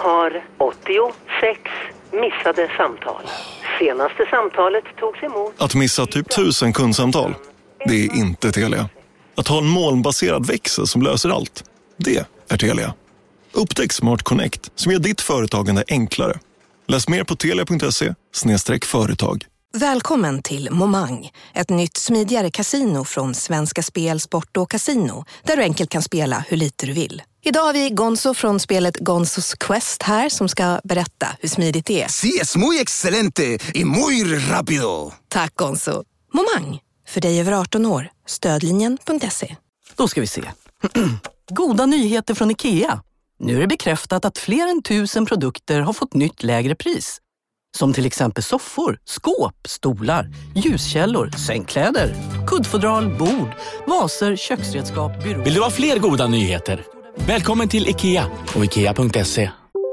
har 86 missade samtal. Senaste samtalet togs emot... Att missa typ 1000 kundsamtal, det är inte Telia. Att ha en molnbaserad växel som löser allt, det är Telia. Upptäck Smart Connect som gör ditt företagande enklare. Läs mer på telia.se/företag. Välkommen till Momang, ett nytt smidigare kasino från Svenska Spel, Sport och Casino, där du enkelt kan spela hur lite du vill. Idag har vi Gonzo från spelet Gonzos Quest här som ska berätta hur smidigt det är. Sí, es muy excelente y muy rápido. Tack Gonzo. Momang, för dig över 18 år. Stödlinjen.se. Då ska vi se. Goda nyheter från IKEA. Nu är det bekräftat att fler än 1000 produkter har fått nytt lägre pris. Som till exempel soffor, skåp, stolar, ljuskällor, sängkläder, kuddfodral, bord, vaser, köksredskap, byråer. Vill du ha fler goda nyheter? Välkommen till IKEA och IKEA.se.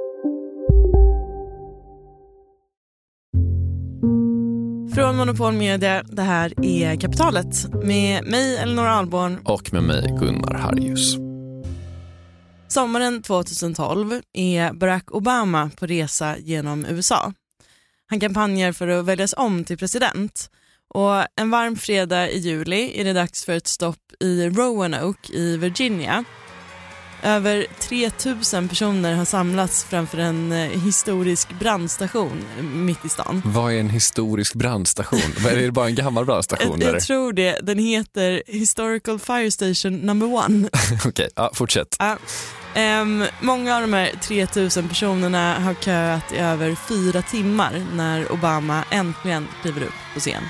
Från Monopol Media, det här är Kapitalet. Med mig, Elinor Ahlborn. Och med mig, Gunnar Harjus. Sommaren 2012 är Barack Obama på resa genom USA. Han kampanjar för att väljas om till president. Och en varm fredag i juli är det dags för ett stopp i Roanoke i Virginia. Över 3000 personer har samlats framför en historisk brandstation mitt i stan. Vad är en historisk brandstation? Är det bara en gammal brandstation? Jag tror det. Den heter Historical Fire Station No. 1. Okej, fortsätt. Många av de här 3000 personerna har köat i över 4 timmar när Obama äntligen kliver upp på scen.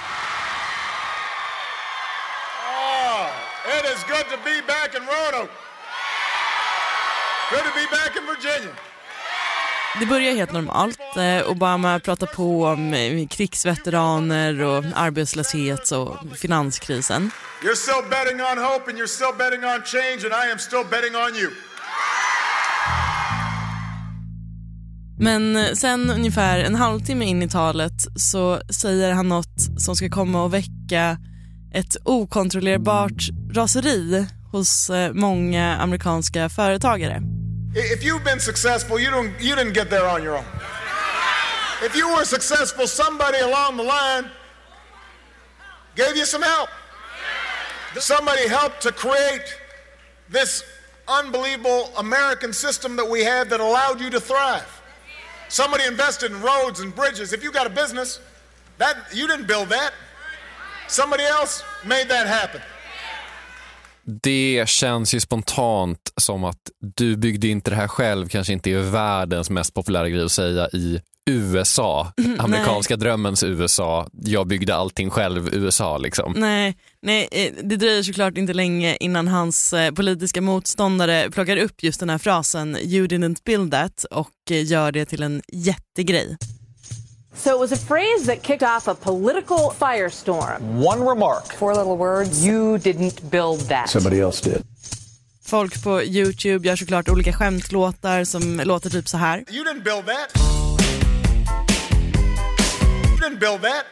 It is good to be back in Roanoke. Good to be back in Virginia. Det börjar helt normalt. Obama pratar på om krigsveteraner och arbetslöshet och finanskrisen. You're still betting on hope and you're still betting on change and I am still betting on you. Men sen ungefär en halvtimme in i talet så säger han något som ska komma och väcka ett okontrollerbart raseri hos många amerikanska företagare. If you've been successful, you didn't get there on your own. If you were successful, somebody along the line gave you some help. Somebody helped to create this unbelievable American system that we have that allowed you to thrive. Somebody invested in roads and bridges. If you got a business, that you didn't build that. Somebody else made that happen. Det känns ju spontant som att du byggde inte det här själv, kanske inte är världens mest populära grej att säga i USA, amerikanska drömmens USA. Jag byggde allting själv USA liksom. Nej, det dröjer såklart inte länge innan hans politiska motståndare plockar upp just den här frasen "You didn't build that" och gör det till en jättegrej. So it was a phrase that kicked off a political firestorm. One remark. 4 little words. You didn't build that. Somebody else did. Folk på YouTube gör såklart olika skämtlåtar som låter typ så här. You didn't build that. You didn't build that.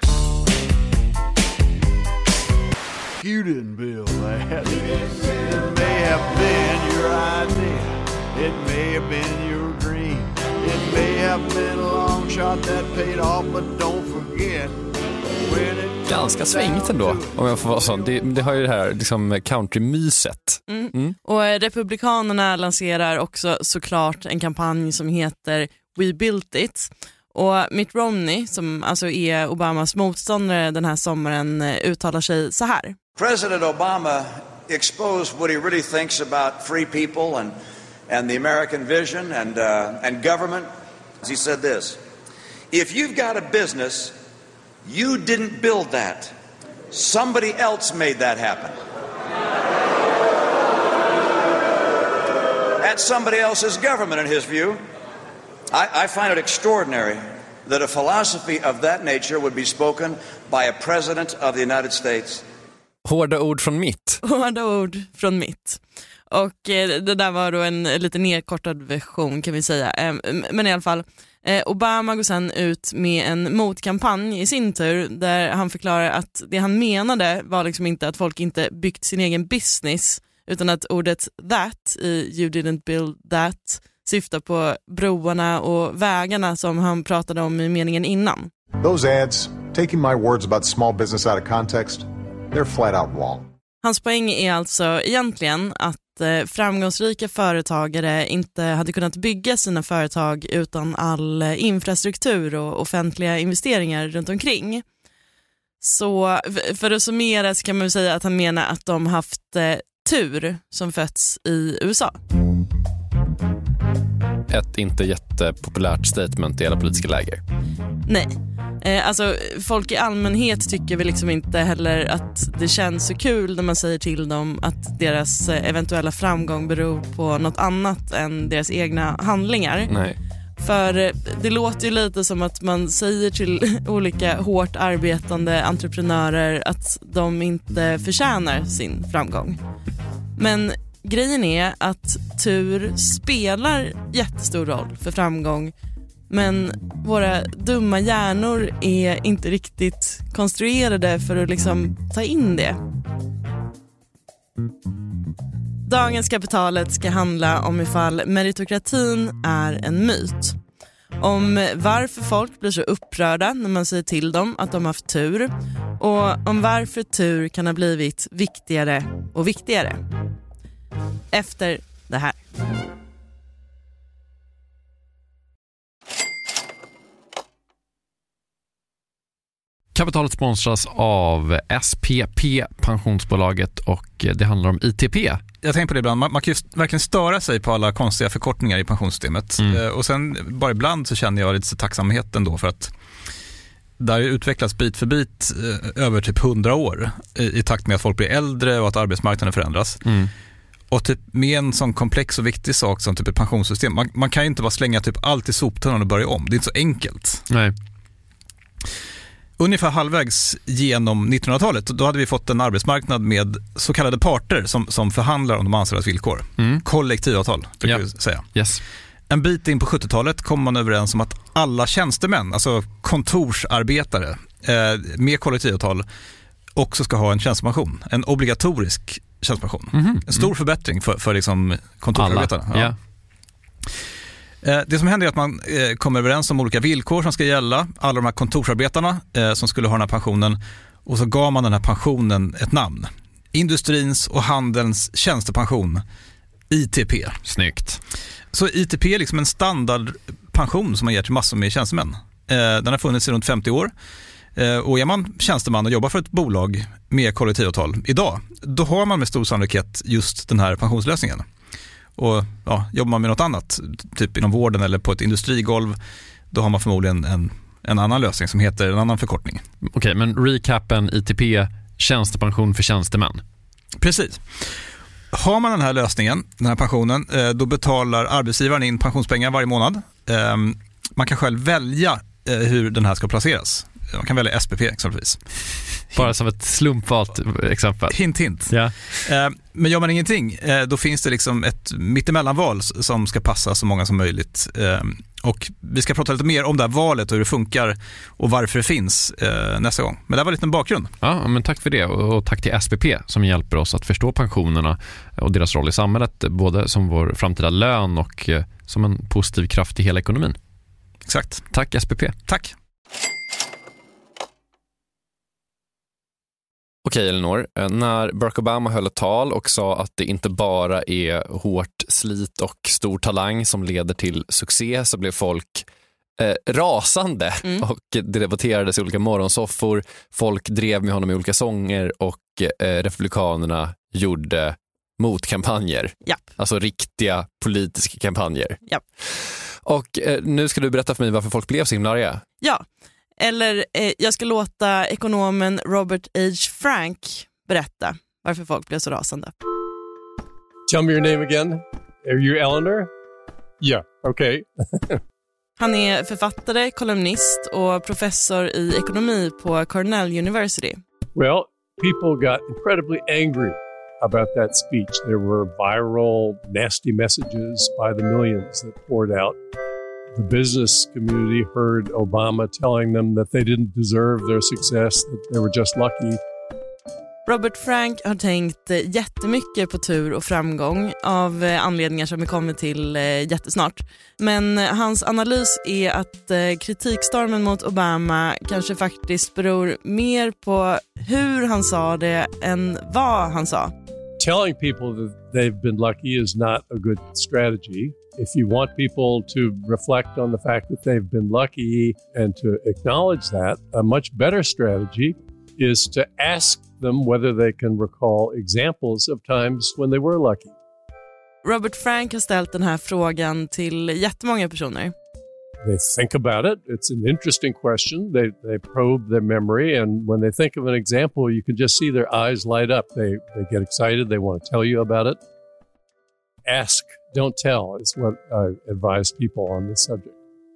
You didn't build that. It may have been your idea. It may have been your dream. It may have been a long shot that paid off, but don't forget. Ganska svängigt ändå, om jag får vara sån. Det har ju det här liksom countrymyset. Och republikanerna lanserar också såklart en kampanj som heter We Built It. Och Mitt Romney, som alltså är Obamas motståndare den här sommaren, uttalar sig så här. President Obama exposed what he really thinks about free people and the American vision and government. He said this: if you've got a business, you didn't build that. Somebody else made that happen. That's somebody else's government in his view. I find it extraordinary that a philosophy of that nature would be spoken by a president of the United States. Hårda ord från mitt. Hårda ord från mitt. Och det där var då en lite nedkortad version kan vi säga. Men i alla fall, Obama går sen ut med en motkampanj i sin tur där han förklarar att det han menade var liksom inte att folk inte byggt sin egen business utan att ordet that i You didn't build that syftar på broarna och vägarna som han pratade om i meningen innan. Those ads, taking my words about small business out of context, they're flat out wrong. Hans poäng är alltså egentligen att framgångsrika företagare inte hade kunnat bygga sina företag utan all infrastruktur och offentliga investeringar runt omkring. Så för att summera så kan man säga att han menar att de haft tur som fötts i USA. Ett inte jättepopulärt statement i alla politiska läger. Nej, alltså folk i allmänhet tycker väl liksom inte heller att det känns så kul när man säger till dem att deras eventuella framgång beror på något annat än deras egna handlingar. Nej. För det låter ju lite som att man säger till olika hårt arbetande entreprenörer att de inte förtjänar sin framgång. Men grejen är att tur spelar jättestor roll för framgång, men våra dumma hjärnor är inte riktigt konstruerade för att liksom ta in det. Dagens Kapitalet ska handla om ifall meritokratin är en myt. Om varför folk blir så upprörda när man säger till dem att de har haft tur, och om varför tur kan ha blivit viktigare och viktigare. Efter det här. Kapitalet sponsras av SPP, pensionsbolaget, och det handlar om ITP. Jag tänker på det ibland, man kan ju verkligen störa sig på alla konstiga förkortningar i pensionssystemet. Och sen bara ibland så känner jag lite tacksamhet ändå för att det har utvecklats bit för bit över typ 100 år i takt med att folk blir äldre och att arbetsmarknaden förändras. Och typ med en sån komplex och viktig sak som typ ett pensionssystem, man kan ju inte bara slänga typ allt i soptunnan och börja om. Det är inte så enkelt. Nej. Ungefär halvvägs genom 1900-talet, då hade vi fått en arbetsmarknad med så kallade parter som förhandlar om de anställdas villkor. Kollektivavtal, brukar vi säga. Yes. En bit in på 70-talet kom man överens om att alla tjänstemän, alltså kontorsarbetare med kollektivavtal, också ska ha en tjänstepension. En obligatorisk tjänstepension. En stor förbättring för liksom kontorsarbetarna. Ja. Det som händer är att man kommer överens om olika villkor som ska gälla. Alla de här kontorsarbetarna som skulle ha den här pensionen. Och så gav man den här pensionen ett namn. Industrins och handelns tjänstepension. ITP. Snyggt. Så ITP är liksom en standardpension som man ger till massor med tjänstemän. Den har funnits i runt 50 år. Och är man tjänsteman och jobbar för ett bolag med kollektivavtal idag, då har man med stor sannolikhet just den här pensionslösningen. Och jobbar man med något annat, typ inom vården eller på ett industrigolv, då har man förmodligen en annan lösning som heter en annan förkortning. Okej, men recapen ITP, tjänstepension för tjänstemän. Precis. Har man den här lösningen, den här pensionen, då betalar arbetsgivaren in pensionspengar varje månad. Man kan själv välja hur den här ska placeras. Man kan välja SPP exempelvis. Bara som ett slumpvalt exempel. Hint. Ja. Men gör man ingenting, då finns det liksom ett mittemellanval som ska passa så många som möjligt. Och vi ska prata lite mer om det här valet och hur det funkar och varför det finns nästa gång. Men det var lite en bakgrund. Ja, men tack för det, och tack till SPP som hjälper oss att förstå pensionerna och deras roll i samhället, både som vår framtida lön och som en positiv kraft i hela ekonomin. Exakt. Tack SPP. Tack. Okej Elinor, när Barack Obama höll ett tal och sa att det inte bara är hårt slit och stor talang som leder till succé, så blev folk rasande och det debatterades i olika morgonsoffor. Folk drev med honom i olika sånger och republikanerna gjorde motkampanjer. Japp. Alltså riktiga politiska kampanjer. Japp. Och nu ska du berätta för mig varför folk blev så himla arga. Ja. Eller jag ska låta ekonomen Robert H. Frank berätta varför folk blev så rasande. Tell me your name again. Are you Eleanor? Yeah, okay. Han är författare, kolumnist och professor i ekonomi på Cornell University. Well, people got incredibly angry about that speech. There were viral, nasty messages by the millions that poured out. The business community heard Obama telling them that they didn't deserve their success, that they were just lucky. Robert Frank har tänkt jättemycket på tur och framgång av anledningar som vi kommer till jättesnart. Men hans analys är att kritikstormen mot Obama kanske faktiskt beror mer på hur han sa det än vad han sa. Telling people that they've been lucky is not a good strategy. If you want people to reflect on the fact that they've been lucky and to acknowledge that, a much better strategy is to ask them whether they can recall examples of times when they were lucky. Robert Frank har ställt den här frågan till jättemånga personer. They think about it. It's an interesting question. They probe their memory, and when they think of an example, you can just see their eyes light up. They get excited. They want to tell you about it. Ask, don't tell is what I advise people on this subject.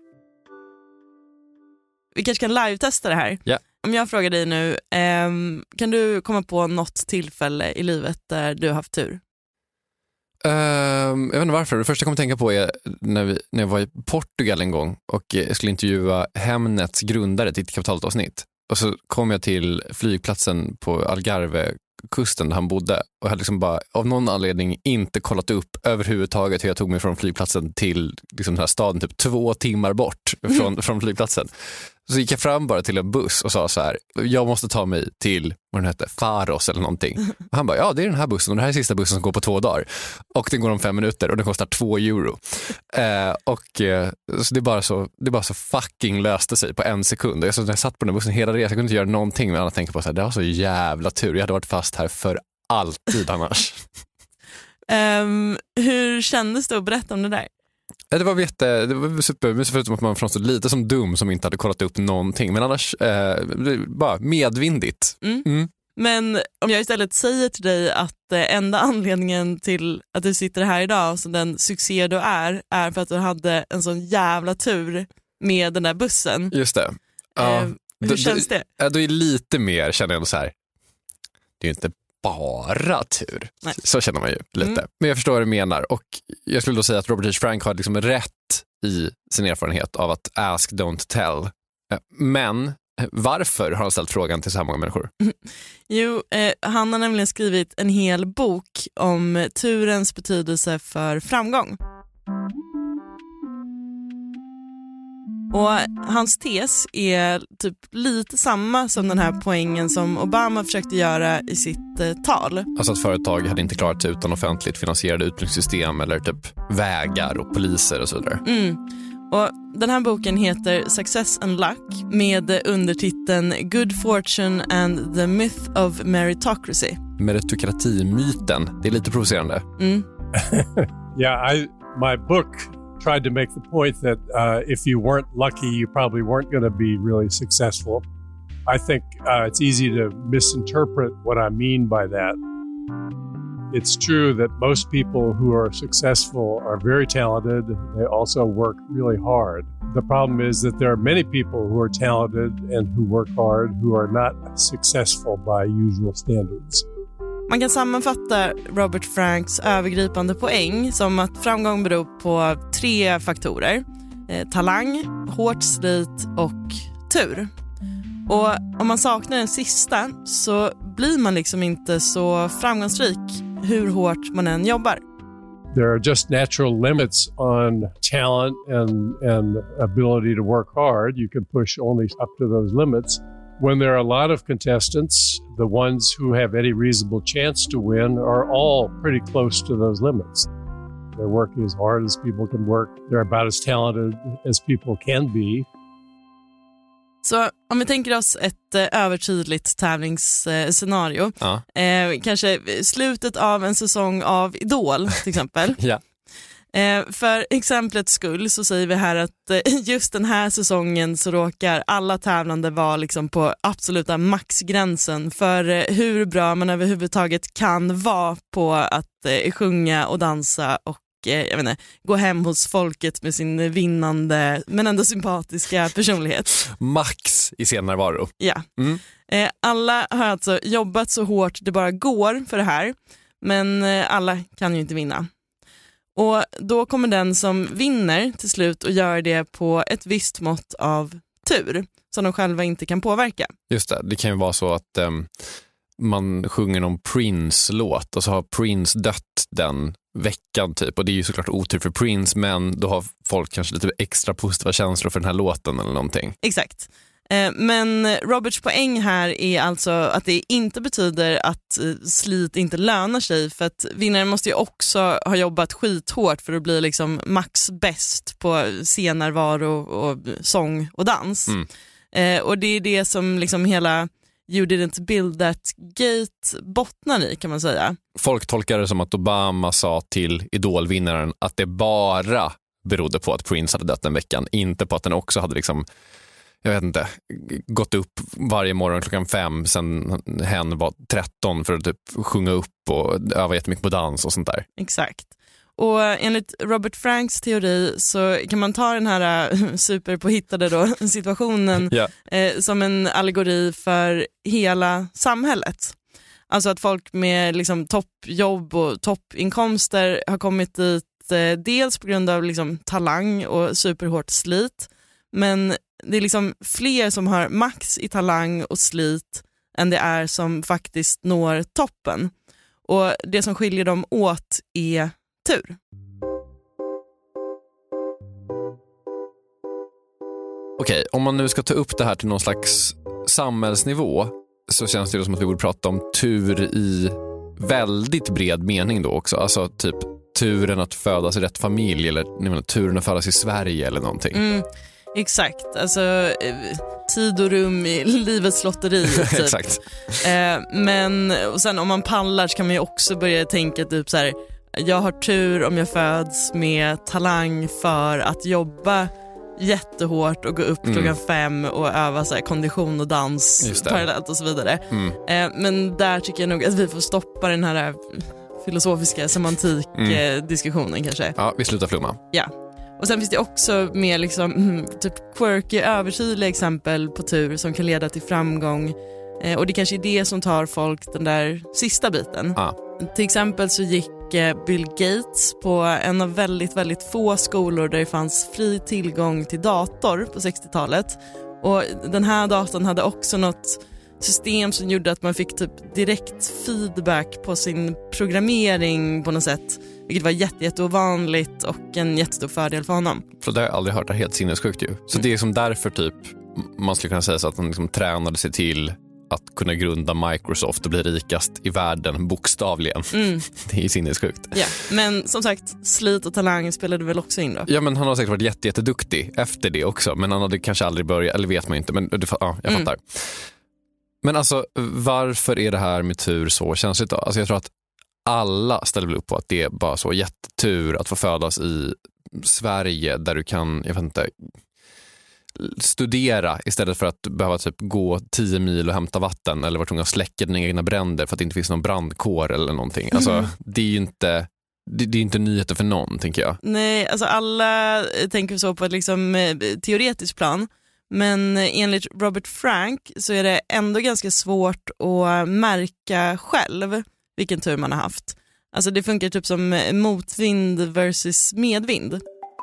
Vi kanske kan live-testa det här. Ja. Om jag frågar dig nu, kan du komma på något tillfälle i livet där du har haft tur? Jag vet inte varför. Det första jag kommer tänka på är när jag var i Portugal en gång och jag skulle intervjua Hemnets grundare till ett kapitalavsnitt. Och så kom jag till flygplatsen på Algarve-kusten där han bodde och hade liksom bara av någon anledning inte kollat upp överhuvudtaget hur jag tog mig från flygplatsen till liksom den här staden typ 2 timmar bort från flygplatsen. Så gick jag fram bara till en buss och sa så här: jag måste ta mig till, vad den hette, Faros eller någonting. Och han bara, ja det är den här bussen och det här är sista bussen som går på 2 dagar. Och den går om 5 minuter och den kostar 2 euro. Så det bara så fucking löste sig på 1 sekund. Jag satt på den bussen hela resan, jag kunde inte göra någonting men alla tänkte på så här, det var så jävla tur. Jag hade varit fast här för alltid annars. Hur kändes det att berätta om det där? Det var supermysigt förutom att man framstod lite som dum som inte hade kollat upp någonting. Men annars bara medvindigt. Mm. Men om jag istället säger till dig att enda anledningen till att du sitter här idag som den succé du är för att du hade en sån jävla tur med den där bussen. Just det. Hur känns det? Då är lite mer, känner jag så här, det är ju inte bara tur. Nej. Så känner man ju lite. Men jag förstår vad du menar. Och jag skulle då säga att Robert H. Frank har liksom rätt i sin erfarenhet av att ask, don't tell. Men varför har han ställt frågan till så här många människor? Jo, han har nämligen skrivit en hel bok om turens betydelse för framgång. Och hans tes är typ lite samma som den här poängen som Obama försökte göra i sitt tal. Alltså att företag hade inte klarat sig utan offentligt finansierade utbildningssystem eller typ vägar och poliser och så vidare. Och den här boken heter Success and Luck med undertiteln Good Fortune and the Myth of Meritocracy. Meritokratimyten, det är lite provocerande. Yeah, my book tried to make the point that if you weren't lucky, you probably weren't going to be really successful. I think it's easy to misinterpret what I mean by that. It's true that most people who are successful are very talented. They also work really hard. The problem is that there are many people who are talented and who work hard who are not successful by usual standards. Man kan sammanfatta Robert Franks övergripande poäng som att framgång beror på 3 faktorer. Talang, hårt slit och tur. Och om man saknar den sista så blir man liksom inte så framgångsrik hur hårt man än jobbar. There are just natural limits on talent and ability to work hard. You can push only up to those limits. When there are a lot of contestants, the ones who have any reasonable chance to win are all pretty close to those limits. They're working as hard as people can work. They're about as talented as people can be. Så om vi tänker oss ett övertydligt tävlingsscenario, kanske slutet av en säsong av Idol till exempel. Ja. För exemplets skull så säger vi här att just den här säsongen så råkar alla tävlande vara liksom på absoluta maxgränsen för hur bra man överhuvudtaget kan vara på att sjunga och dansa och jag vet inte, gå hem hos folket med sin vinnande men ändå sympatiska personlighet. Max i scenärvaro. Ja. Alla har alltså jobbat så hårt det bara går för det här, men alla kan ju inte vinna. Och då kommer den som vinner till slut och gör det på ett visst mått av tur som de själva inte kan påverka. Just det, det kan ju vara så att man sjunger någon Prince-låt och så har Prince dött den veckan typ, och det är ju såklart otur för Prince, men då har folk kanske lite extra positiva känslor för den här låten eller någonting. Exakt. Men Roberts poäng här är alltså att det inte betyder att slit inte lönar sig, för att vinnaren måste ju också ha jobbat skithårt för att bli liksom max bäst på scennärvaro och sång och dans. Och det är det som liksom hela You didn't build that gate bottnar i, kan man säga. Folk tolkar det som att Obama sa till idolvinnaren att det bara berodde på att Prince hade dött den veckan, inte på att den också hade liksom, jag vet inte, gått upp varje morgon 5:00 sen hen var 13 för att typ sjunga upp och öva jättemycket på dans och sånt där. Exakt. Och enligt Robert Franks teori så kan man ta den här superpåhittade då situationen som en allegori för hela samhället. Alltså att folk med liksom toppjobb och toppinkomster har kommit dit dels på grund av liksom talang och superhårt slit, men det är liksom fler som har max i talang och slit än det är som faktiskt når toppen. Och det som skiljer dem åt är tur. Okej, om man nu ska ta upp det här till någon slags samhällsnivå så känns det som att vi borde prata om tur i väldigt bred mening då också. Alltså typ turen att födas i rätt familj eller turen att födas i Sverige eller någonting. Exakt, alltså tid och rum i livets lotteri typ. Exakt. Men och sen om man pallar så kan man ju också börja tänka typ så här: jag har tur om jag föds med talang för att jobba jättehårt och gå upp 5:00 och öva så här kondition och dans parallellt och så vidare. Men där tycker jag nog att vi får stoppa den här filosofiska semantik-diskussionen kanske. Ja, vi slutar flumma. Ja. Och sen finns det också mer liksom, typ quirky, övertydliga exempel på tur som kan leda till framgång. Och det kanske är det som tar folk den där sista biten. Till exempel så gick Bill Gates på en av väldigt, väldigt få skolor där det fanns fri tillgång till dator på 60-talet. Och den här datorn hade också något system som gjorde att man fick typ direkt feedback på sin programmering på något sätt. Vilket var jätteovanligt och en jättestor fördel för honom. För det har jag aldrig hört, det är helt sinnessjukt ju. Så det är som därför typ man skulle kunna säga så att han liksom tränade sig till att kunna grunda Microsoft och bli rikast i världen bokstavligen. Det är sinnessjukt. Ja, men som sagt, slit och talang spelade väl också in då? Ja, men han har säkert varit jätteduktig efter det också. Men han hade kanske aldrig börjat, eller vet man inte. Men jag fattar. Men alltså, varför är det här med tur så känsligt då? Alltså jag tror att alla ställer väl upp på att det är bara så jättetur att få födas i Sverige där du kan, jag vet inte, studera istället för att behöva typ gå 10 mil och hämta vatten eller vara tvungen att släcka dina egna bränder för att det inte finns någon brandkår eller någonting. Alltså det är ju inte det är inte nyheter för någon, tänker jag. Nej, alltså alla tänker så på ett liksom teoretiskt plan. Men enligt Robert Frank så är det ändå ganska svårt att märka själv vilken tur man har haft. Alltså det funkar typ som motvind versus medvind.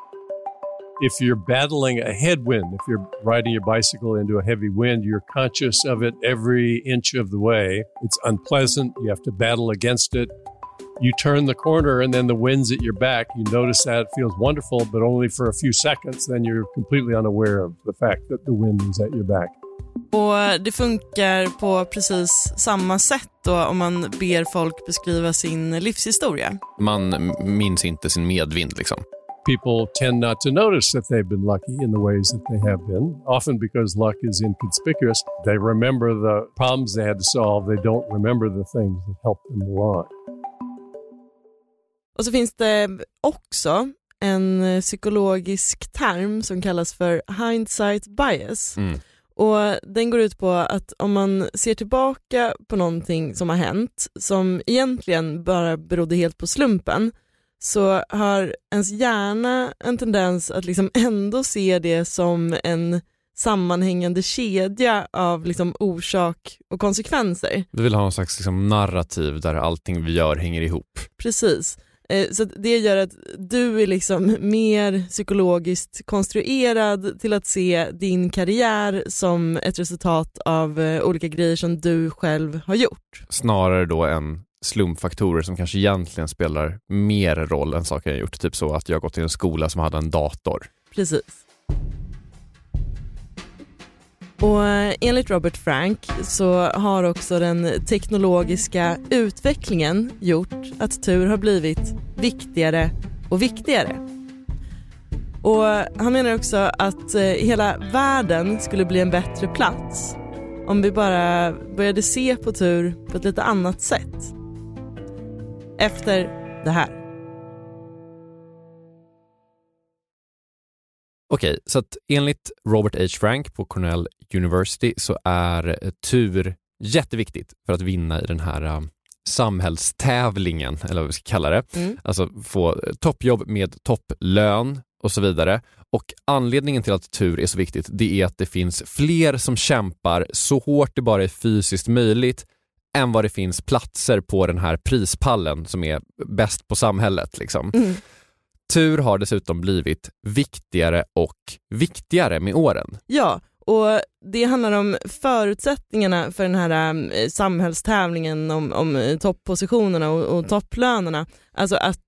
If you're battling a headwind, if you're riding your bicycle into a heavy wind, you're conscious of it every inch of the way. It's unpleasant. You have to battle against it. You turn the corner and then the wind's at your back. You notice that it feels wonderful, but only for a few seconds. Then you're completely unaware of the fact that the wind is at your back. Och det funkar på precis samma sätt då om man ber folk beskriva sin livshistoria. Man minns inte sin medvind liksom. People tend not to notice that they've been lucky in the ways that they have been, often because luck is inconspicuous. They remember the problems they had to solve. They don't remember the things that helped them along. Och så finns det också en psykologisk term som kallas för hindsight bias. Och den går ut på att om man ser tillbaka på någonting som har hänt som egentligen bara berodde helt på slumpen, så har ens hjärna en tendens att liksom ändå se det som en sammanhängande kedja av liksom orsak och konsekvenser. Du vill ha en slags liksom narrativ där allting vi gör hänger ihop. Precis. Så det gör att du är liksom mer psykologiskt konstruerad till att se din karriär som ett resultat av olika grejer som du själv har gjort. Snarare då än slumpfaktorer som kanske egentligen spelar mer roll än saker jag gjort. Typ så att jag gått till en skola som hade en dator. Precis. Och enligt Robert Frank så har också den teknologiska utvecklingen gjort att tur har blivit viktigare och viktigare. Och han menar också att hela världen skulle bli en bättre plats om vi bara började se på tur på ett lite annat sätt. Efter det här. Okej, så att enligt Robert H. Frank på Cornell University så är tur jätteviktigt för att vinna i den här samhällstävlingen, eller vad vi ska kalla det. Alltså få toppjobb med topplön och så vidare. Och anledningen till att tur är så viktigt, det är att det finns fler som kämpar så hårt det bara är fysiskt möjligt än vad det finns platser på den här prispallen som är bäst på samhället liksom. Tur har dessutom blivit viktigare och viktigare med åren. Ja, och det handlar om förutsättningarna för den här samhällstävlingen om topppositionerna och topplönerna. Alltså att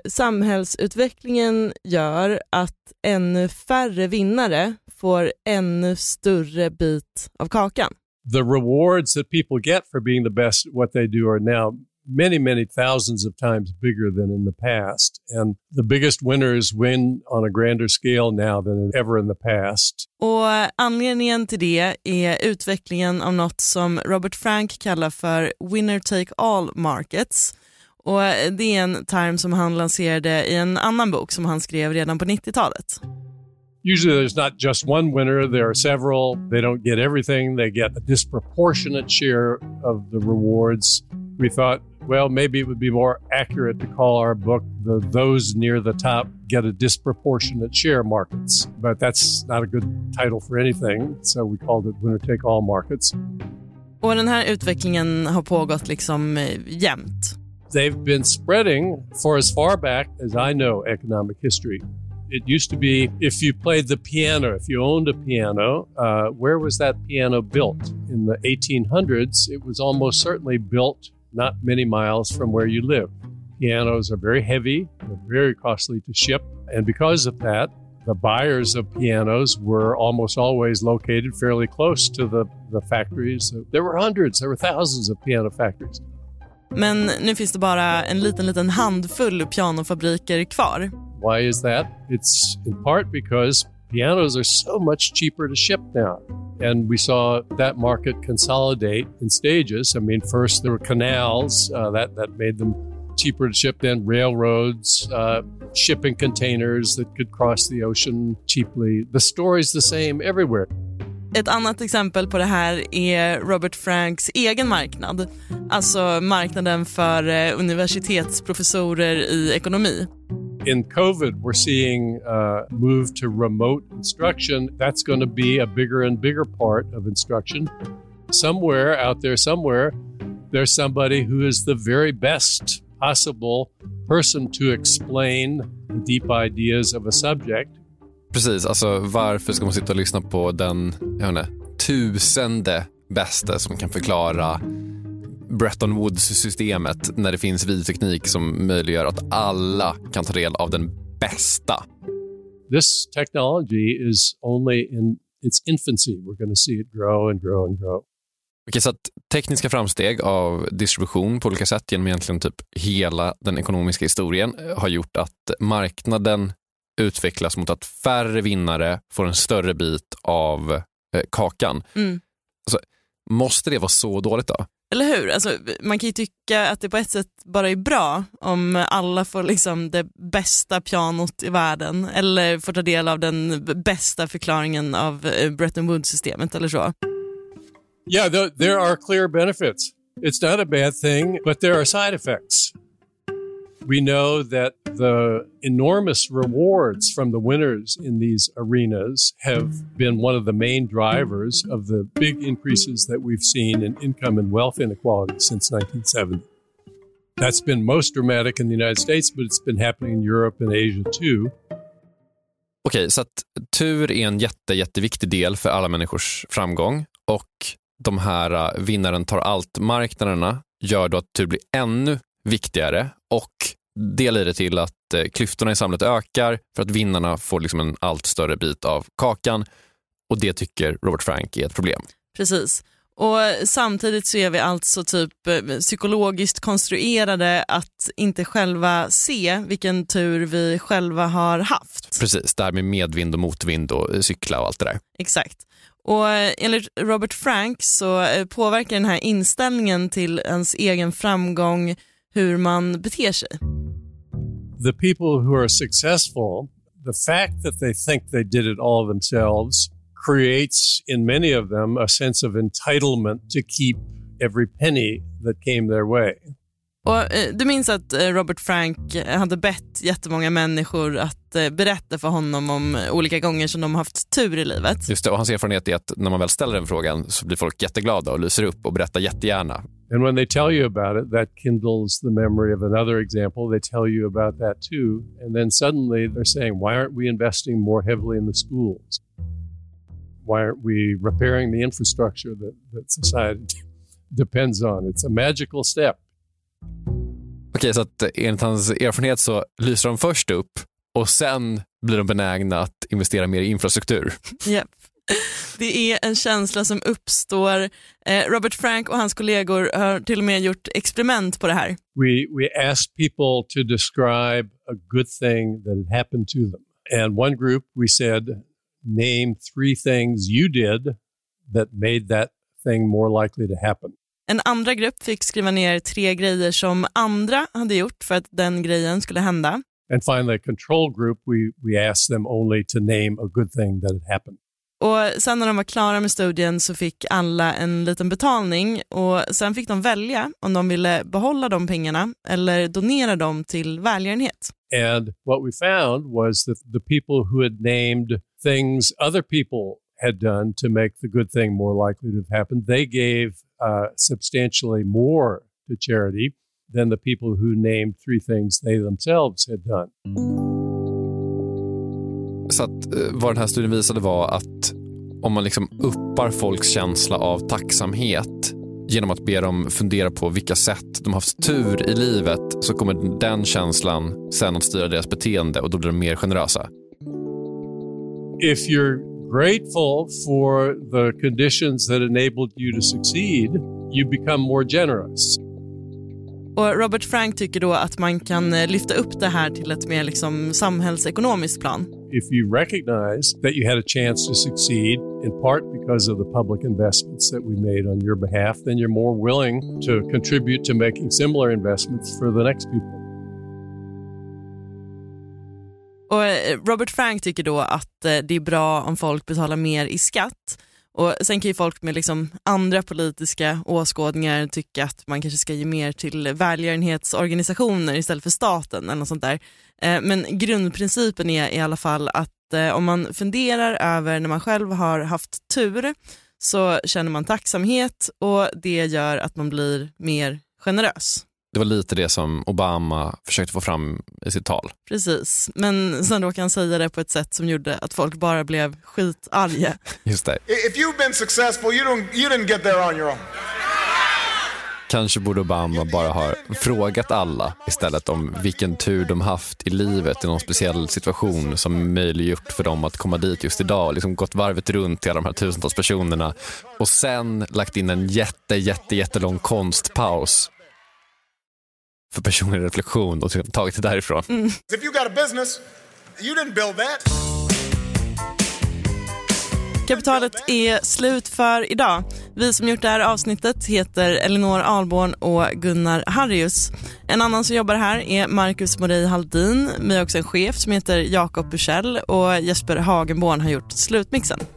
samhällsutvecklingen gör att ännu färre vinnare får ännu större bit av kakan. The rewards that people get for being the best at what they do are now many thousands of times bigger than in the past. And the biggest winners win on a grander scale now than ever in the past. Och anledningen till det är utvecklingen av något som Robert Frank kallar för winner-take-all markets. Och det är en term som han lanserade i en annan bok som han skrev redan på 90-talet. Usually there's not just one winner, there are several. They don't get everything. They get a disproportionate share of the rewards. We thought, well, maybe it would be more accurate to call our book Those Near the Top Get a Disproportionate Share Markets. But that's not a good title for anything, so we called it Winner Take All Markets. Och den här utvecklingen har pågått liksom jämt. They've been spreading for as far back as I know economic history. It used to be if you played the piano, if you owned a piano, where was that piano built? In the 1800s, it was almost certainly built not many miles from where you live. Pianos are very heavy, they're very costly to ship, and because of that, the buyers of pianos were almost always located fairly close to the factories. There were hundreds, there were thousands of piano factories. Men nu finns det bara en liten handfull pianofabriker kvar. Why is that? It's in part because pianos are so much cheaper to ship now. And we saw that market consolidate in stages. I mean, first there were canals that made them cheaper to ship, then railroads, shipping containers that could cross the ocean cheaply. The story's the same everywhere. Ett annat exempel på det här är Robert Franks egen marknad. Alltså marknaden för universitetsprofessorer i ekonomi. In COVID, we're seeing move to remote instruction. That's going to be a bigger and bigger part of instruction. Somewhere out there, there's somebody who is the very best possible person to explain the deep ideas of a subject. Precis, alltså varför ska man sitta och lyssna på den, jag vet inte, 1000:e bästa som kan förklara Bretton Woods-systemet när det finns vid teknik som möjliggör att alla kan ta del av den bästa. This technology is only in its infancy. We're going to see it grow and grow and grow. Okej, så att tekniska framsteg av distribution på olika sätt genom egentligen typ hela den ekonomiska historien har gjort att marknaden utvecklas mot att färre vinnare får en större bit av kakan. Alltså, måste det vara så dåligt då? Eller hur? Alltså, man kan ju tycka att det på ett sätt bara är bra om alla får liksom det bästa pianot i världen eller får ta del av den bästa förklaringen av Bretton Woods-systemet eller så. Yeah, there are clear benefits. It's not a bad thing, but there are side effects. We know that the enormous rewards from the winners in these arenas have been one of the main drivers of the big increases that we've seen in income and wealth inequality since 1970. That's been most dramatic in the United States, but it's been happening in Europe and Asia too. Okej, så att tur är en jätteviktig del för alla människors framgång, och de här vinnaren tar allt-marknaderna gör då att tur blir ännu viktigare, och det leder till att klyftorna i samhället ökar för att vinnarna får liksom en allt större bit av kakan, och det tycker Robert Frank är ett problem. Precis. Och samtidigt så är vi alltså typ psykologiskt konstruerade att inte själva se vilken tur vi själva har haft. Precis, där med medvind och motvind och cykla och allt det där. Exakt. Och enligt Robert Frank så påverkar den här inställningen till ens egen framgång hur man beter sig. The people who are successful, the fact that they think they did it all themselves creates in many of them a sense of entitlement to keep every penny that came their way. Och du minns att Robert Frank hade bett jättemånga människor att berätta för honom om olika gånger som de haft tur i livet. Just det, och hans erfarenhet är att när man väl ställer den frågan så blir folk jätteglada och lyser upp och berättar jättegärna. And when they tell you about it, that kindles the memory of another example. They tell you about that too. And then suddenly they're saying, why aren't we investing more heavily in the schools? Why aren't we repairing the infrastructure that society depends on? It's a magical step. Okej, så att enligt hans erfarenhet så lyser de först upp och sen blir de benägna att investera mer i infrastruktur. Yep. Det är en känsla som uppstår. Robert Frank och hans kollegor har till och med gjort experiment på det här. We asked people to describe a good thing that had happened to them. And one group we said, name 3 things you did that made that thing more likely to happen. En andra grupp fick skriva ner 3 grejer som andra hade gjort för att den grejen skulle hända. And finally, a control group, we asked them only to name a good thing that had happened. Och sen när de var klara med studien så fick alla en liten betalning, och sen fick de välja om de ville behålla de pengarna eller donera dem till välgörenhet. And what we found was that the people who had named things other people had done to make the good thing more likely to have happened, they gave substantially more to charity than the people who named 3 things they themselves had done. Så att vad den här studien visade var att om man liksom uppar folks känsla av tacksamhet genom att be dem fundera på vilka sätt de haft tur i livet, så kommer den känslan sen att styra deras beteende, och då blir de mer generösa. If you're grateful for the conditions that enabled you to succeed, you become more generous. Och Robert Frank tycker då att man kan lyfta upp det här till ett mer liksom samhällsekonomiskt plan. If you recognize that you had a chance to succeed, in part because of the public investments that we made on your behalf, then you're more willing to contribute to making similar investments for the next people. Och Robert Frank tycker då att det är bra om folk betalar mer i skatt. Och sen kan ju folk med liksom andra politiska åskådningar tycka att man kanske ska ge mer till välgörenhetsorganisationer istället för staten eller något sånt där. Men grundprincipen är i alla fall att om man funderar över när man själv har haft tur, så känner man tacksamhet, och det gör att man blir mer generös. Det var lite det som Obama försökte få fram i sitt tal. Precis, men sen då kan han säga det på ett sätt som gjorde att folk bara blev skitarga. Just det. If you've been successful, you didn't get there on your own. Kanske borde Obama bara ha frågat alla istället om vilken tur de haft i livet i någon speciell situation som möjliggjort för dem att komma dit just idag. Liksom gått varvet runt till alla de här tusentals personerna och sen lagt in en jättelång konstpaus för personlig reflektion och tagit det därifrån. If you got a business, you didn't build that. Kapitalet är slut för idag. Vi som gjort det här avsnittet heter Elinor Ahlborn och Gunnar Harrius. En annan som jobbar här är Marcus Morey Haldin. Vi har också en chef som heter Jakob Bursell, och Jesper Hagenborn har gjort slutmixen.